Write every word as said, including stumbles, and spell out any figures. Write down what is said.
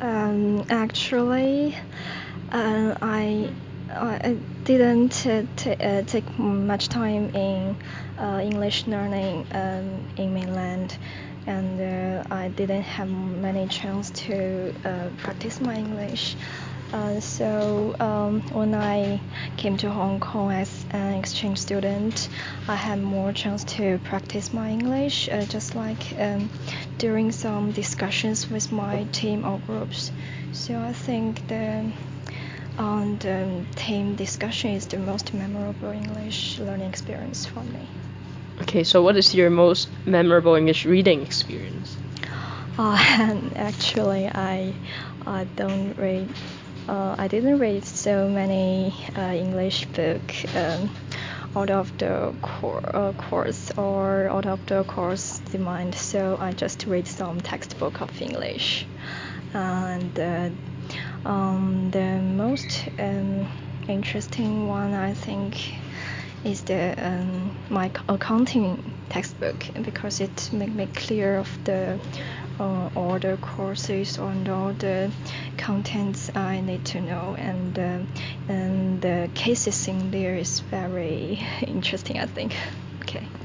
Um, actually, uh, I I didn't uh, t- uh, take much time in uh, English learning um, in mainland, and uh, I didn't have many chance to uh, practice my English. Uh, so um, when I came to Hong Kong as an exchange student, I had more chance to practice my English, uh, just like um, during some discussions with my team or groups. So I think the um, the team discussion is the most memorable English learning experience for me. Okay, so what is your most memorable English reading experience? Uh, and actually, I I don't read. Uh, I didn't read so many uh, English book um, out of the cor- uh, course or out of the course demand. So I just read some textbook of English, and uh, um, the most um, interesting one I think is the um, my accounting textbook because it make me clear of the uh, all the courses and all the contents I need to know, and uh, and the cases in there is very interesting, I think. Okay.